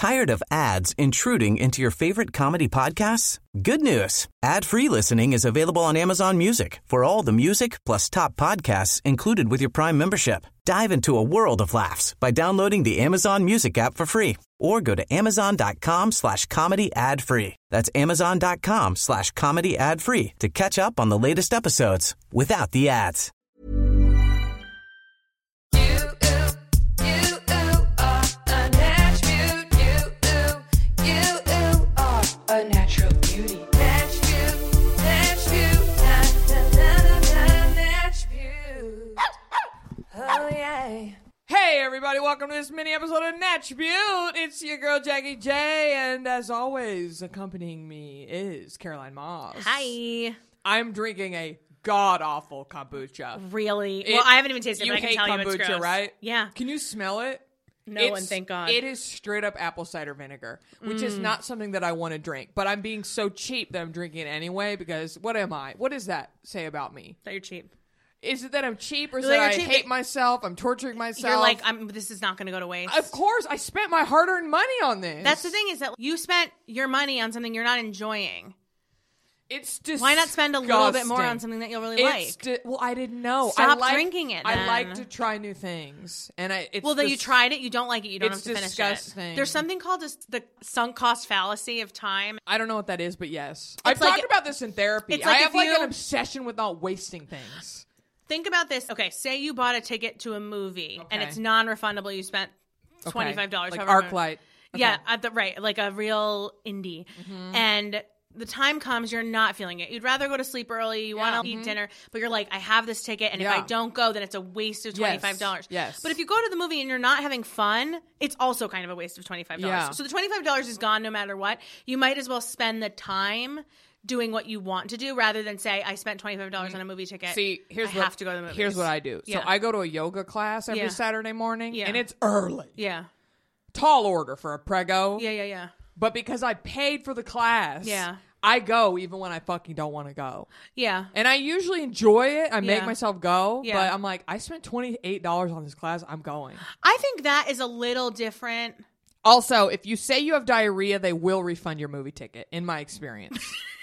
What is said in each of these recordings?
Tired of ads intruding into your favorite comedy podcasts? Good news. Ad-free listening is available on Amazon Music for all the music plus top podcasts included with your Prime membership. Dive into a world of laughs by downloading the Amazon Music app for free or go to amazon.com/comedy ad-free. That's amazon.com/comedy ad-free to catch up on the latest episodes without the ads. A natural beauty. Oh yeah. Hey everybody, welcome to this mini episode of Natch Butte. It's your girl Jackie J, and as always, accompanying me is Caroline Moss. Hi. I'm drinking a god-awful kombucha. Really? Well, I haven't even tasted it, You but I can hate tell you it's kombucha, gross. right? Yeah. Can you smell it? No one, thank God. It is straight up apple cider vinegar, which is not something that I want to drink, but I'm being so cheap that I'm drinking it anyway because what am I? What does that say about me? That you're cheap. Is it that I'm cheap or is Well, it you're that I cheap. hate myself? I'm torturing myself. You're like, this is not going to go to waste. Of course, I spent my hard-earned money on this. That's the thing is that you spent your money on something you're not enjoying. It's disgusting. Why not spend a little bit more on something that you'll really like? Well, I didn't know. Stop drinking it, I then. like to try new things, and Well, then you tried it, you don't like it, you don't have it's to finish disgusting. it. There's something called the sunk cost fallacy of time. I don't know what that is, but yes, I've like- talked about this in therapy. it's like I have if like you- an obsession with not wasting things. Think about this. Okay, say you bought a ticket to a movie and Okay. it's non-refundable. You spent $25. Like however- ArcLight. Yeah, right, like a real indie. Mm-hmm. And the time comes, you're not feeling it. You'd rather go to sleep early, you want to eat dinner, but you're like, I have this ticket, and if I Yeah. don't go, then it's a waste of $25. Yes. But if you go to the movie and you're not having fun, it's also kind of a waste of $25. Yeah. So the $25 is gone no matter what. You might as well spend the time doing what you want to do rather than say, I spent $25 on a movie ticket. See, I have to go to the movies. Here's what I do. Yeah. So I go to a yoga class every Yeah. Saturday morning, Yeah. and it's early. Yeah. Tall order for a prego. Yeah. But because I paid for the class, Yeah. I go even when I fucking don't want to go. Yeah. And I usually enjoy it. I make Yeah. myself go. Yeah. But I'm like, I spent $28 on this class. I'm going. I think that is a little different. Also, if you say you have diarrhea, they will refund your movie ticket, in my experience.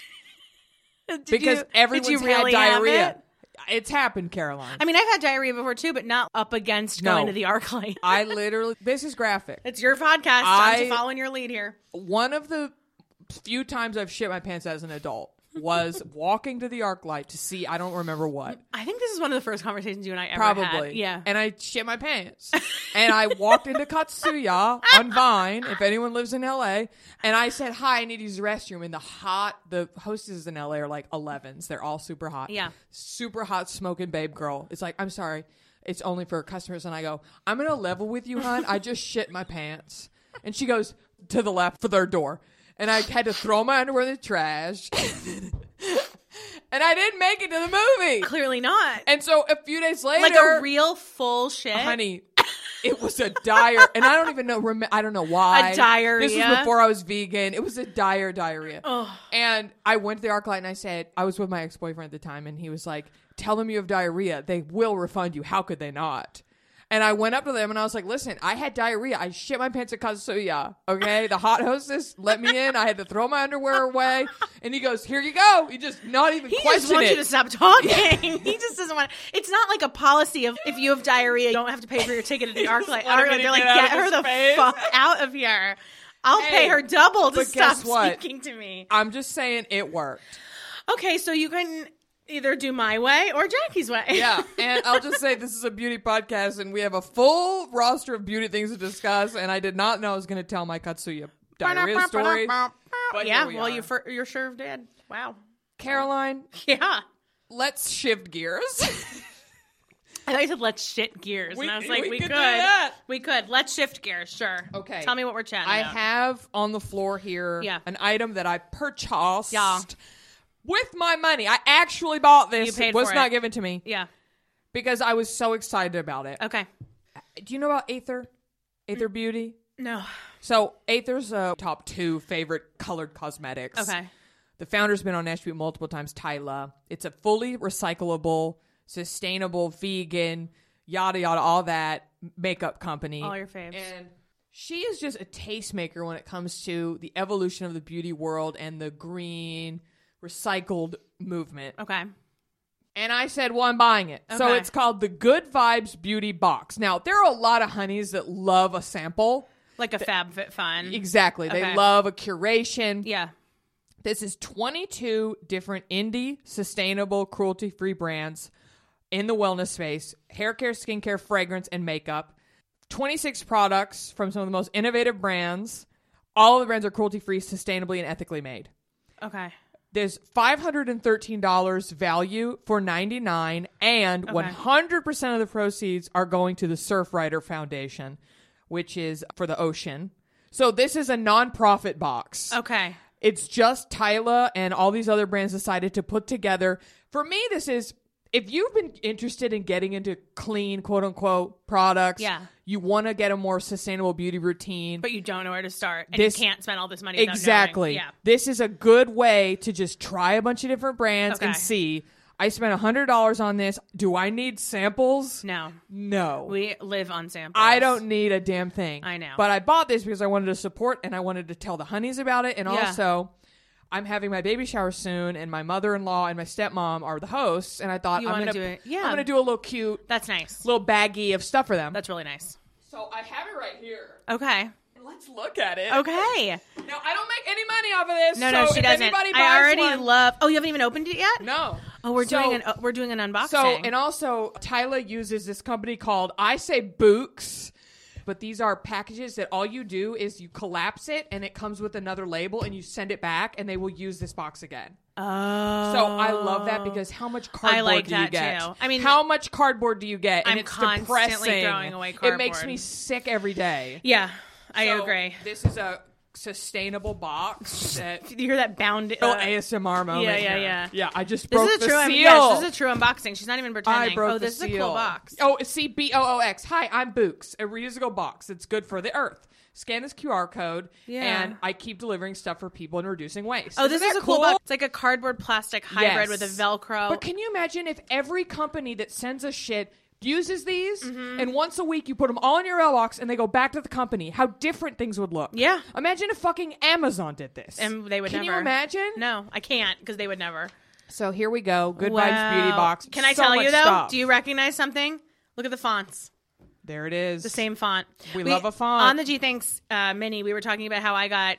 Because everyone's really had have diarrhea. it? It's happened, Caroline. I mean, I've had diarrhea before too, but not up against going to the ArcLight. I literally, this is graphic. It's your podcast. I'm following your lead here. One of the few times I've shit my pants as an adult was walking to the ArcLight to see, I don't remember what. I think this is one of the first conversations you and I ever Probably. had. Yeah. And I shit my pants. And I walked into Katsuya on Vine, if anyone lives in LA, and I said, hi, I need to use the restroom. And the hostesses in LA are like 11s. They're all super hot. Yeah. Super hot smoking babe girl. It's like, I'm sorry, it's only for customers. And I go, I'm going to level with you, hon. I just shit my pants. And she goes to the left for their door. And I had to throw my underwear in the trash. And I didn't make it to the movie. Clearly not. And so a few days later, Like a real full shit. honey, it was a dire, and I don't even know. I don't know why. A diarrhea? This was before I was vegan. It was a dire diarrhea. Oh. And I went to the ArcLight and I said, I was with my ex-boyfriend at the time, and he was like, "Tell them you have diarrhea. They will refund you. How could they not?" And I went up to them and I was like, listen, I had diarrhea. I shit my pants at Kazuya. Okay. The hot hostess let me in. I had to throw my underwear away. And he goes, here you go. He just not even He question just wants it. you to stop talking. He just doesn't want. It's not like a policy of if you have diarrhea, you don't have to pay for your ticket at the ArcLight. let him They're like, get out get of her his the face." fuck out of here. I'll Hey, pay her double to but stop guess what? speaking to me. I'm just saying it worked. Okay, so you can either do my way or Jackie's way. Yeah, and I'll just say this is a beauty podcast, and we have a full roster of beauty things to discuss, and I did not know I was going to tell my Katsuya diarrhea story. But Yeah, here we well, are. you're sure did. Wow. Caroline, Yeah. let's shift gears. I thought you said let's shit gears. We- and I was like, we we could could. do that. We could. Let's shift gears, sure. Okay. Tell me what we're chatting I about. have on the floor here Yeah. an item that I purchased Yeah. with my money. I actually bought this. You paid It was for not it. given to me Yeah. because I was so excited about it. Okay. Do you know about Aether? Aether Beauty? No. So Aether's top 2 favorite colored cosmetics. Okay. The founder's been on Natch Butte multiple times, Tyla. It's a fully recyclable, sustainable, vegan, yada, yada, all that makeup company. All your faves. And She is just a tastemaker when it comes to the evolution of the beauty world and the green recycled movement. Okay. And I said, well, I'm buying it. So Okay. it's called the Good Vibes Beauty Box. Now, there are a lot of honeys that love a sample. Like a FabFitFun. Exactly. They Okay. love a curation. Yeah. This is 22 different indie, sustainable, cruelty-free brands in the wellness space. Hair care, skincare, fragrance, and makeup. 26 products from some of the most innovative brands. All of the brands are cruelty-free, sustainably, and ethically made. Okay. There's $513 value for $99, and 100% of the proceeds are going to the Surfrider Foundation, which is for the ocean. So this is a nonprofit box. Okay. It's just Tyla and all these other brands decided to put together. For me, this is, if you've been interested in getting into clean, quote unquote, products, Yeah. you want to get a more sustainable beauty routine. But you don't know where to start. And This- you can't spend all this money without Exactly. knowing. Yeah. This is a good way to just try a bunch of different brands and Okay. see. I spent $100 on this. Do I need samples? No. No. We live on samples. I don't need a damn thing. I know. But I bought this because I wanted to support and I wanted to tell the honeys about it. And Yeah. also, I'm having my baby shower soon, and my mother-in-law and my stepmom are the hosts. And I thought You I'm wanna gonna do it. Yeah. I'm gonna do a little cute That's nice. little baggie of stuff for them. That's really nice. So I have it right here. Okay. Let's look at it. Okay. Now I don't make any money off of this. No, so she if doesn't. Anybody buys I already one, love. Oh, you haven't even opened it yet? No. Oh, we're So- doing an unboxing. So, and also, Tyla uses this company called I Say Books, but these are packages that all you do is you collapse it and it comes with another label and you send it back and they will use this box again. Oh. So I love that because how much cardboard like do you that, get? too. I mean, how much cardboard do you get? And I'm it's constantly depressing. throwing away It makes cardboard. me sick every day. Yeah, I So agree. This is a sustainable box that You hear that bound? little ASMR moment. yeah, here. Yeah, I just This broke is a the true. seal. Yes, this is a true unboxing. She's not even pretending. I broke oh, the this seal. is a cool box. Oh, see, BOOX. Hi, I'm Books, a reusable box. It's good for the earth. Scan this QR code, Yeah. and I keep delivering stuff for people and reducing waste. Oh, this Isn't is that a cool box. It's like a cardboard plastic hybrid Yes. with a Velcro. But can you imagine if every company that sends us shit uses these, and once a week you put them all in your mailbox and they go back to the company? How different things would look. Yeah. Imagine if fucking Amazon did this. And they would Can never. you imagine? No, I can't because they would never. So here we go. Good Wow. Vibes Beauty Box. Can I So tell much you though? stuff. Do you recognize something? Look at the fonts. There it is. The same font. We love a font. On the G Thanks mini, we were talking about how I got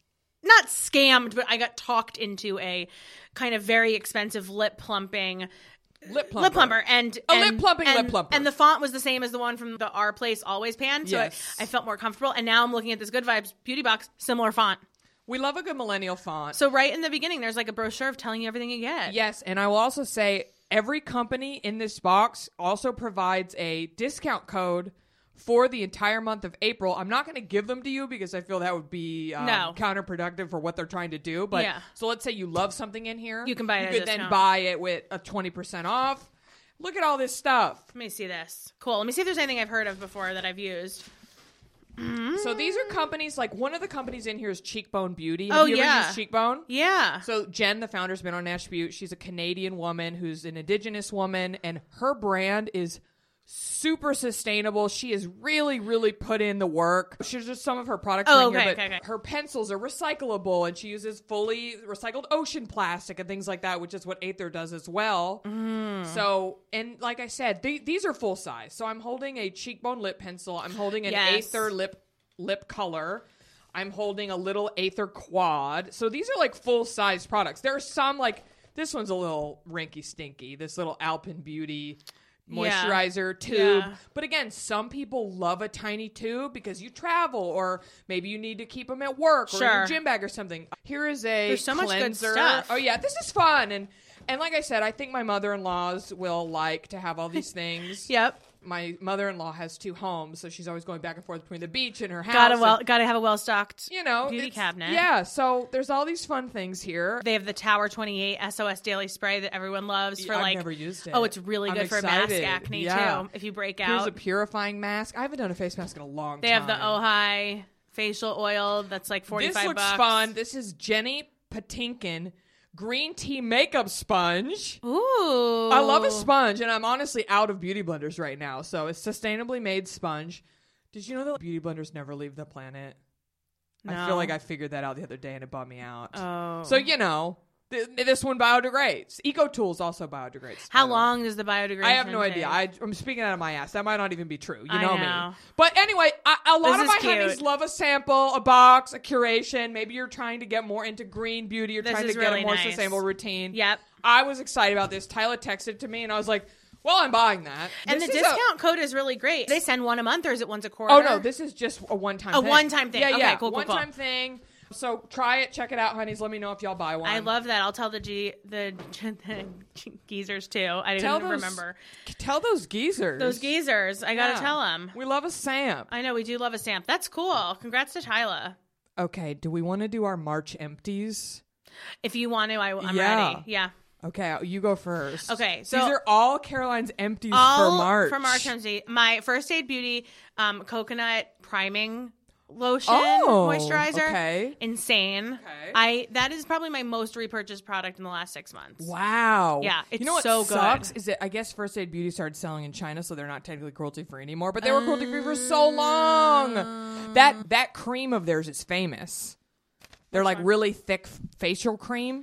not scammed, but I got talked into a kind of very expensive lip plumping. Lip plumper. Lip plumper and lip plumping lip plumper. And the font was the same as the one from the Our Place Always pan, so Yes. I felt more comfortable. And now I'm looking at this Good Vibes beauty box, similar font. We love a good millennial font. So right in the beginning, there's like a brochure of telling you everything you get. Yes, and I will also say every company in this box also provides a discount code for the entire month of April. I'm not going to give them to you because I feel that would be No. counterproductive for what they're trying to do. But Yeah. so let's say you love something in here. You can buy it You at a could then discount. buy it with a 20% off. Look at all this stuff. Let me see this. Cool. Let me see if there's anything I've heard of before that I've used. So these are companies, like one of the companies in here is Cheekbone Beauty. Oh, Have you ever yeah. used Cheekbone? Yeah. So Jen, the founder, has been on Nash Butte. She's a Canadian woman who's an Indigenous woman, and her brand is super sustainable. She has really, really put in the work. She's just some of her products Oh, in here, okay, but okay. her pencils are recyclable, and she uses fully recycled ocean plastic and things like that, which is what Aether does as well. So, and like I said, these are full size. So I'm holding a Cheekbone lip pencil. I'm holding an Yes. Aether lip color. I'm holding a little Aether quad. So these are like full size products. There are some like this one's a little rinky stinky. This little Alpen Beauty moisturizer tube. Yeah. But again, some people love a tiny tube because you travel or maybe you need to keep them at work or in Sure. your gym bag or something. Here is a There's so much good cleanser. stuff. Oh yeah, this is fun. And like I said, I think my mother-in-laws will like to have all these things. Yep. My mother-in-law has 2 homes, so she's always going back and forth between the beach and her house. Gotta have a well stocked beauty it's- cabinet. Yeah, so there's all these fun things here. They have the Tower 28 SOS Daily Spray that everyone loves for I've like. never used it. Oh, it's really I'm good for mask excited. acne Yeah. too. If you break Here's out, a purifying mask. I haven't done a face mask in a long they time. have the Ojai facial oil that's like $45. This looks fun. This is Jenny Patinkin green tea makeup sponge. Ooh, I love a sponge, and I'm honestly out of beauty blenders right now. So it's sustainably made sponge. Did you know that beauty blenders never leave the planet? No. I feel like I figured that out the other day and it bummed me out. Oh. So, you know, this one biodegrades. EcoTools also biodegrades. How long does the biodegradation I have no take? idea. I'm speaking out of my ass. That might not even be true. You I know know. me. But anyway, a lot This of is my cute. honeys love a sample, a box, a curation. Maybe you're trying to get more into green beauty. You're This trying to is get really a more nice. sustainable routine. Yep. I was excited about this. Tyler texted to me and I was like, well, I'm buying that. And This the is discount code is really great. They send one a month, or is it once a quarter? Oh, no. This is just a one-time thing. A one-time thing. Yeah, Okay, yeah. cool, cool, cool. One-time thing. So try it. Check it out, honeys. Let me know if y'all buy one. I love that. I'll tell the geezers too. I didn't remember. Tell those geezers. Those geezers. I gotta tell them. We love a Samp. I know we do love a stamp. That's cool. Congrats to Tyla. Okay, do we want to do our March empties? If you want to, I'm Yeah. ready. Yeah. Okay, you go first. Okay, so- these are all Caroline's empties All for March. For March empty. My First Aid Beauty coconut priming lotion moisturizer. Okay. Insane. Okay. That is probably my most repurchased product in the last 6 months. Wow. Yeah, it's you know what so good. sucks is that I guess First Aid Beauty started selling in China, so they're not technically cruelty free anymore. But they were cruelty free for so long. That cream of theirs is famous. They're like really thick facial cream.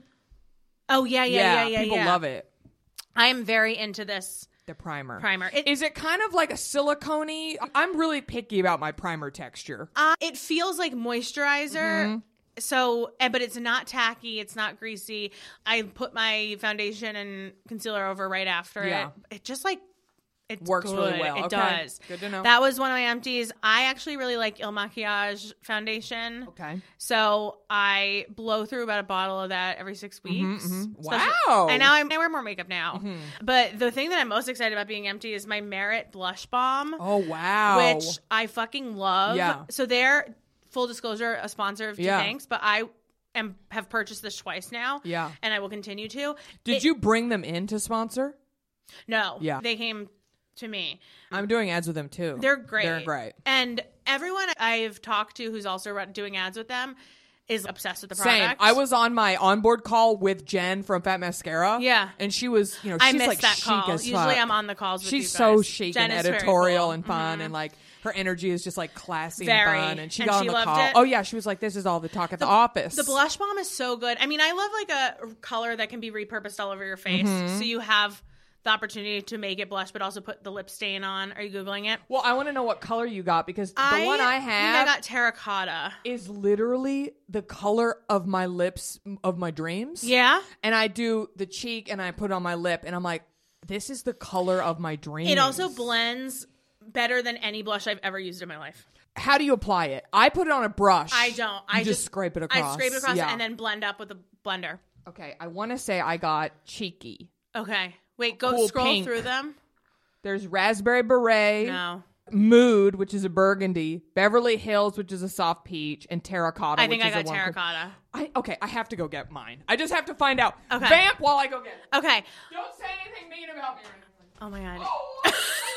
Oh yeah. People love it. I am very into this The primer. Is it kind of like a silicone-y? I'm really picky about my primer texture. It feels like moisturizer. Mm-hmm. So, but it's not tacky. It's not greasy. I put my foundation and concealer over right after Yeah. it. It just like it Works really good. well. It Okay. does. Good to know. That was one of my empties. I actually really like Il Makiage foundation. Okay. So I blow through about a bottle of that every 6 weeks. Especially- Wow. And now I wear more makeup now. But the thing that I'm most excited about being empty is my Merit Blush Balm. Oh, wow. Which I fucking love. Yeah. So they're, full disclosure, a sponsor of Two Yeah. Thanks, but I have purchased this twice now. Yeah. And I will continue to. Did you bring them in to sponsor? No. Yeah. They came to me. I'm doing ads with them too. They're great. They're great. And everyone I've talked to who's also doing ads with them is obsessed with the Same. product. I was on my onboard call with Jen from Fat Mascara. Yeah. And she was, she's I missed like that chic call. as Usually fuck. I'm on the calls with She's you so guys. chic Jen and is very editorial cool. and fun and like her energy is just like classy Very. and fun. And she And got she on the loved call. it? Oh yeah, she was like, this is all the talk at the office. The blush balm is so good. I mean, I love like a color that can be repurposed all over your face. Mm-hmm. So you have the opportunity to make it blush, but also put the lip stain on. Are you Googling it? Well, I want to know what color you got because the one I have think I got terracotta. is literally the color of my lips of my dreams. Yeah. And I do the cheek and I put it on my lip and I'm like, this is the color of my dreams. It also blends better than any blush I've ever used in my life. How do you apply it? I put it on a brush. I don't. You I just scrape it across. I scrape it across Yeah. and then blend up with a blender. Okay, I want to say I got cheeky. Okay. Wait, go Cool scroll pink. through them. There's Raspberry Beret, No. Mood, which is a burgundy, Beverly Hills, which is a soft peach, and Terracotta. I think which I is got a terracotta. I have to go get mine. I just have to find out. Okay. Vamp while I go get it. Okay. Don't say anything mean about me. Oh my god. Oh.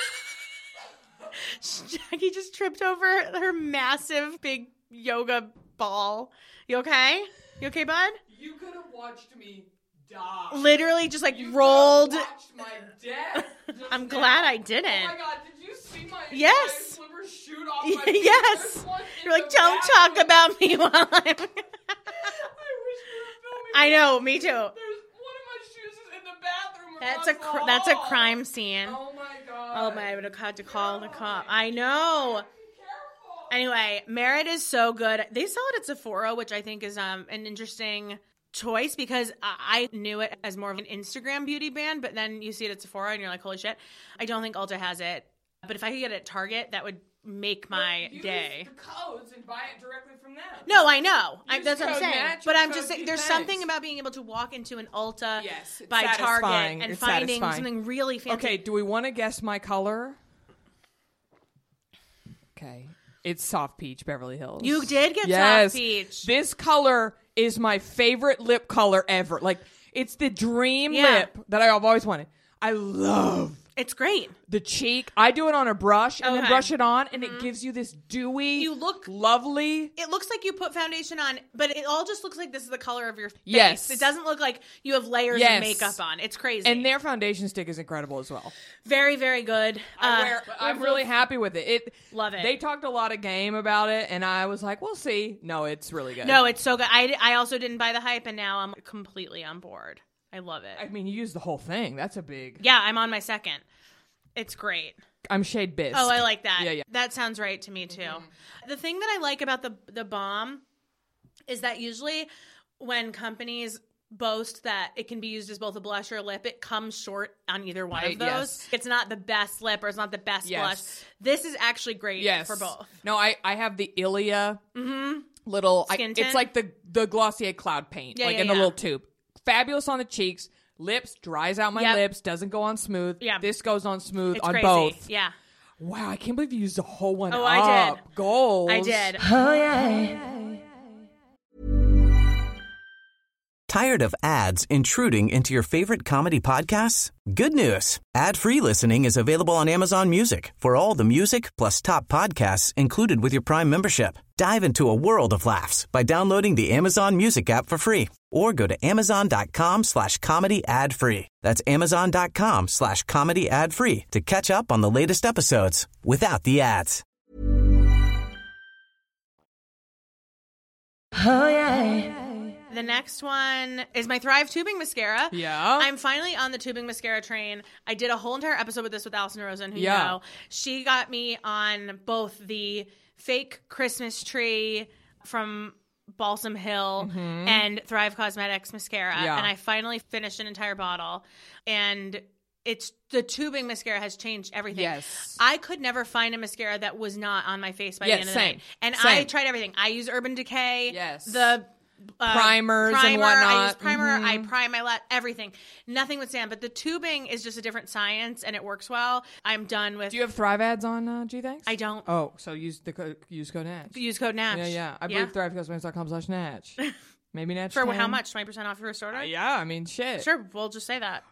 Jackie just tripped over her massive big yoga ball. You okay? You okay, bud? You could have watched me die. Literally just like You rolled. could have watched my death. just I'm now. glad I Oh didn't. my god, did you see my Yes. my flipper shoot off my feet? Yes. There's one in You're like, the don't bathroom. talk about me while I'm. I wish we were filming. I know, me too. There's one of my shoes is in the bathroom. That's a crime scene. Oh my god. Oh my! I would have had to call the cop. I know. Careful. Anyway, Merit is so good. They sell it at Sephora, which I think is an interesting choice because I knew it as more of an Instagram beauty brand, but then you see it at Sephora and you're like, holy shit. I don't think Ulta has it. But if I could get it at Target, that would make my Use day. the codes and buy it directly from them. No, I know. Use That's what I'm code saying. match But or I'm code just saying, two there's thanks. something about being able to walk into an Ulta Yes, it's by Target satisfying. and It's finding satisfying. something really fancy. Okay, do we want to guess my color? Okay. It's soft peach, Beverly Hills. You did get Yes. soft peach. This color is my favorite lip color ever. Like, it's the dream Yeah. lip that I've always wanted. I love It's great. The cheek, I do it on a brush and then Okay. brush it on, and it gives you this dewy, You look lovely. It looks like you put foundation on, but it all just looks like this is the color of your face. Yes. It doesn't look like you have layers Yes. of makeup on. It's crazy. And their foundation stick is incredible as well. very, very good. I'm really happy with it. Love it. They talked a lot of game about it, and I was like, we'll see. No, it's really good. No, it's so good. I also didn't buy the hype, and now I'm completely on board. I love it. I mean, you use the whole thing. That's a big... Yeah, I'm on my second. It's great. I'm shade bisque. Oh, I like that. Yeah. That sounds right to me too. The thing that I like about the balm is that usually when companies boast that it can be used as both a blush or a lip, it comes short on either one Right, of those. yes. It's not the best lip or it's not the best Yes. blush. This is actually great Yes. for both. No, I have the Ilia little... Skin tint? it's like the Glossier Cloud paint, Yeah, like yeah, in the yeah. little tube. Fabulous on the cheeks. Lips, dries out my Yep. lips, doesn't go on smooth. Yeah. This goes on smooth It's on crazy. both. Yeah. Wow, I can't believe you used the whole one Oh, up. I did. Goals. I did. Tired of ads intruding into your favorite comedy podcasts? Good news. Ad-free listening is available on Amazon Music for all the music plus top podcasts included with your Prime membership. Dive into a world of laughs by downloading the Amazon Music app for free or go to amazon.com/comedy ad-free. That's amazon.com/comedy ad-free to catch up on the latest episodes without the ads. The next one is my Thrive tubing mascara. Yeah. I'm finally on the tubing mascara train. I did a whole entire episode with this with Allison Rosen, who you Yeah. know. She got me on both the fake Christmas tree from Balsam Hill and Thrive Cosmetics mascara. Yeah. And I finally finished an entire bottle. And it's the tubing mascara has changed everything. Yes. I could never find a mascara that was not on my face by the Yes, end of the same. night. And Same. I tried everything. I use Urban Decay. Yes. The Primers and primer. whatnot. I use primer. Mhm. I prime. I let everything. Nothing would stand. But the tubing is just a different science, and it works well. I'm done with. Do you have Thrive ads on G Thanks? I don't. Oh, so use code Natch. Use code Natch. Yeah. I believe thrivecosmetics.com/Natch. Maybe Natch. For 10. how much? 20% off your first order? Yeah, I mean, shit. Sure. We'll just say that.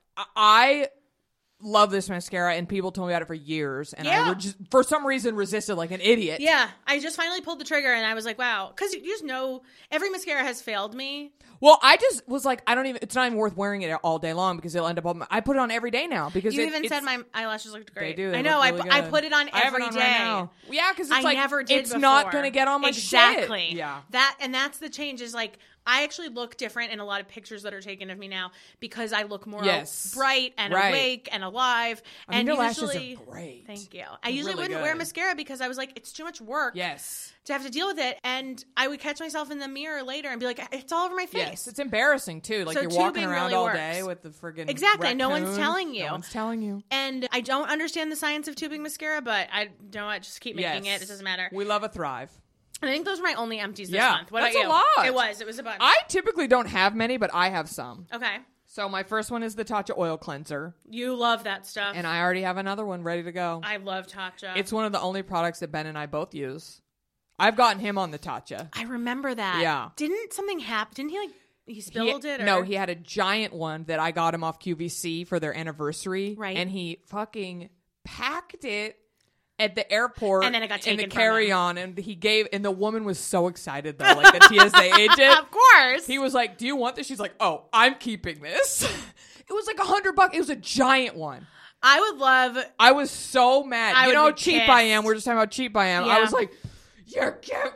I love this mascara, and people told me about it for years, and Yeah. I just, for some reason, resisted like an idiot. Yeah, I just finally pulled the trigger, and I was like, "Wow!" Because you just know every mascara has failed me. Well, I just was like, it's not even worth wearing it all day long because it'll end up I put it on every day now because You it's, even said my eyelashes looked they great. do. They I know. look really I good. put it on I have every it on day. right now. Yeah, because it's I like never did it's before. not going to get on my exactly. shit. Yeah. That's the change. Is like I actually look different in a lot of pictures that are taken of me now because I look more Yes. bright and Right. awake and alive. I mean, and your lashes usually, are great. Thank you. I usually Really wouldn't wear good. mascara because I was like, it's too much work. Yes. To have to deal with it, and I would catch myself in the mirror later and be like, it's all over my face. Yes, it's embarrassing too. Like So you're walking tubing around really all works. day with the friggin' Exactly, no one's raccoon. telling you. No one's telling you. And I don't understand the science of tubing mascara, but I don't. Just keep making it. It doesn't matter. We love a Thrive. And I think those are my only empties this Yeah, month. What that's about a you? lot. It was a bunch. I typically don't have many, but I have some. Okay. So my first one is the Tatcha oil cleanser, You love that stuff. and I already have another one ready to go. I love Tatcha. It's one of the only products that Ben and I both use. I've gotten him on the Tatcha. I remember that. Yeah. Didn't something happen? Didn't he he spilled it? Or? No, he had a giant one that I got him off QVC for their anniversary. Right. And he fucking packed it at the airport. And then it got taken in the from him. carry-on. And and the woman was so excited though, like the TSA agent. Of course. He was like, "Do you want this?" She's like, "Oh, I'm keeping this." It was like $100. It was a giant one. I would love. I was so mad. I You would know how be cheap pissed. I am. We're just talking about cheap I am. Yeah. I was like, Why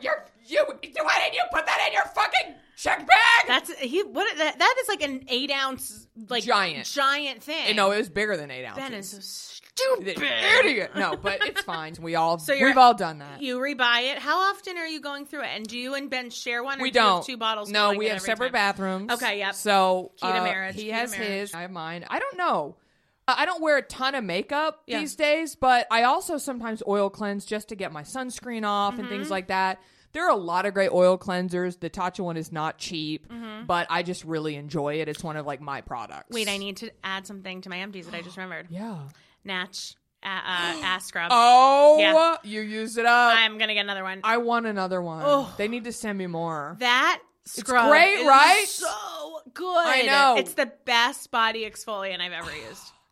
didn't you put that in your fucking check bag? That is like an 8-ounce giant thing. No, it was bigger than 8 ounces. Ben is so stupid. Idiot. No, but it's fine. We've all done that. You rebuy it. How often are you going through it? And do you and Ben share one? Or We do you have don't. 2 bottles? No, going we in have every separate time? bathrooms. Okay, yep. So Key to marriage. he Key to has marriage. his. I have mine. I don't know. I don't wear a ton of makeup Yeah. these days, but I also sometimes oil cleanse just to get my sunscreen off and Mm-hmm. things like that. There are a lot of great oil cleansers. The Tatcha one is not cheap, but I just really enjoy it. It's one of like my products. Mm-hmm. Wait, I need to add something to my empties that I just remembered. Yeah. Natch ass scrub. Oh, Yeah. you used it up. I'm gonna get another one. I want another one. Oh. They need to send me more. That scrub great, is right? so good. I know. It's the best body exfoliant I've ever used.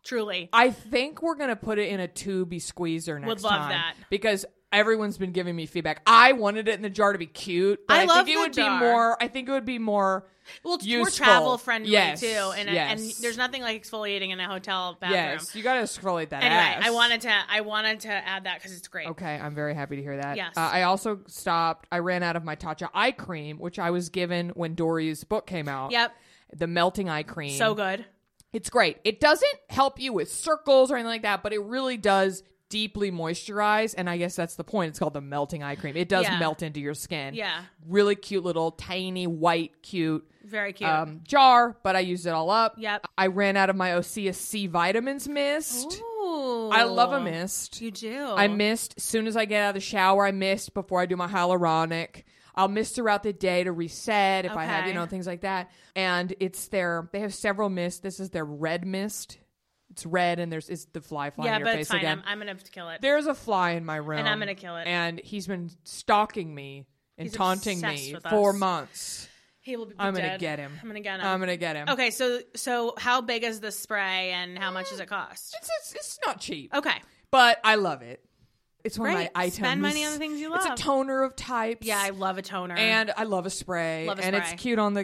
Truly. I think we're going to put it in a tubey squeezer next Would love time. that. Because everyone's been giving me feedback. I wanted it in the jar to be cute, but I love think it the would jar. be more. I think it would be more. Well, it's useful. more travel friendly Yes, too, and yes. there's nothing like exfoliating in a hotel bathroom. Yes, you got to exfoliate that Anyway, ass. I wanted to add that because it's great. Okay, I'm very happy to hear that. Yes. I also stopped. I ran out of my Tatcha eye cream, which I was given when Dory's book came out. Yep. The melting eye cream. So good. It's great. It doesn't help you with circles or anything like that, but it really does deeply moisturize, and I guess that's the point. It's called the melting eye cream. It does Yeah. melt into your skin. Yeah. Really cute little tiny white cute Very cute. jar, but I used it all up. Yep. I ran out of my Osea C vitamins mist. Ooh. I love a mist. You do. I mist as soon as I get out of the shower. I mist before I do my hyaluronic. I'll mist throughout the day to reset if I have, Okay. things like that. And they have several mists. This is their red mist. It's red and it's the fly flying Yeah, in your but face it's fine. again. I'm gonna have to kill it. There's a fly in my room. And I'm gonna kill it. And he's been stalking me and He's taunting obsessed me with for us. months. He will be I'm dead. gonna get him. I'm gonna get him. I'm gonna get him. Okay, so how big is the spray and how much does it cost? It's not cheap. Okay. But I love it. It's one Great. of my items. Spend money on the things you love. It's a toner of types. Yeah, I love a toner. And I love a spray. Love a and spray. it's cute on the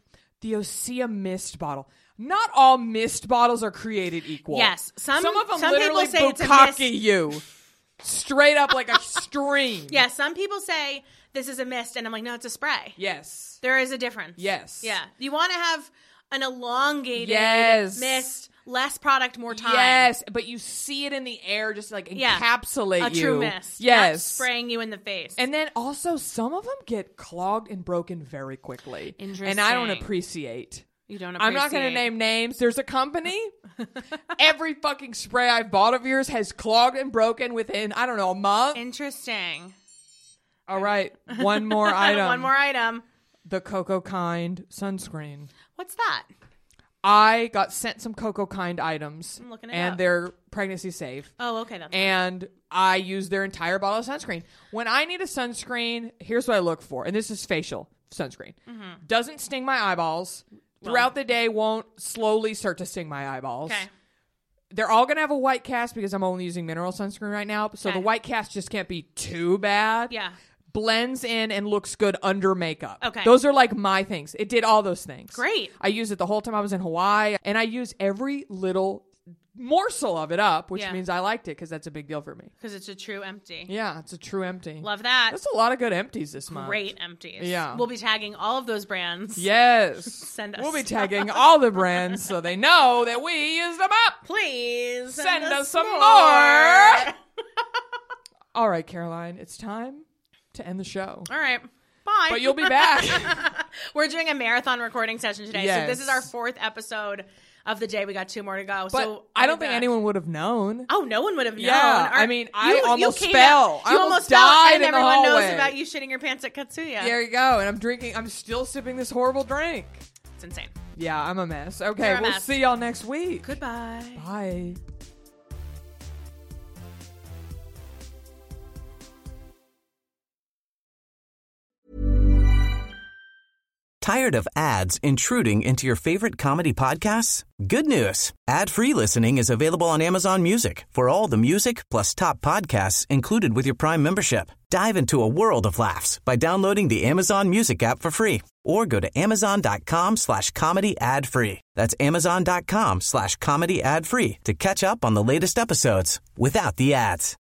Osea mist bottle. Not all mist bottles are created equal. Yes. Some of them people literally say it's a bukkake mist. you. Straight up like a stream. Yeah, some people say this is a mist, and I'm like, no, it's a spray. Yes. There is a difference. Yes. Yeah. You want to have an elongated Yes. mist, less product, more time. Yes, but you see it in the air, just like Yeah. encapsulate A you. true mist. Not Yes. spraying you in the face. And then also some of them get clogged and broken very quickly. And I don't Interesting. appreciate. you don't I'm not going to appreciate- name names. There's a company. Every fucking spray I've bought of yours has clogged and broken within, I don't know, a month. Interesting. All right. One more item. One more item. The Coco Kind sunscreen. What's that? I got sent some Coco Kind items. I'm looking it and up. they're pregnancy safe. Oh, okay. That's And I use their entire bottle of sunscreen. When I need a sunscreen, here's what I look for. And this is facial sunscreen. Mm-hmm. Doesn't sting my eyeballs. Throughout the day, won't slowly start to sting my eyeballs. okay. They're all going to have a white cast because I'm only using mineral sunscreen right now. So Okay. the white cast just can't be too bad. Yeah. Blends in and looks good under makeup. Okay. Those are like my things. It did all those things. Great. I used it the whole time I was in Hawaii. And I use every little morsel of it up, which Yeah. means I liked it because that's a big deal for me. Because it's a true empty. Yeah, it's a true empty. Love that. That's a lot of good empties this month. Great empties. Yeah. We'll be tagging all of those brands. Yes. Send us. We'll be tagging all the brands so they know that we used them up. Please Send us some more. All right, Caroline, it's time to end the show. All right. Bye. But you'll be back. We're doing a marathon recording session today. Yes. So this is our 4th episode of the day. We got 2 more to go. But so I don't I'll be think back. anyone would have known. Oh, no one would have known. Yeah, Our- I mean, I almost came fell. out- I You almost fell, died and in the everyone knows hallway. about you shitting your pants at Katsuya. There you go. And I'm still sipping this horrible drink. It's insane. Yeah, I'm a mess. Okay, You're a we'll mess. see y'all next week. Goodbye. Bye. Tired of ads intruding into your favorite comedy podcasts? Good news. Ad-free listening is available on Amazon Music for all the music plus top podcasts included with your Prime membership. Dive into a world of laughs by downloading the Amazon Music app for free or go to amazon.com/comedy ad-free. That's amazon.com/comedy ad-free to catch up on the latest episodes without the ads.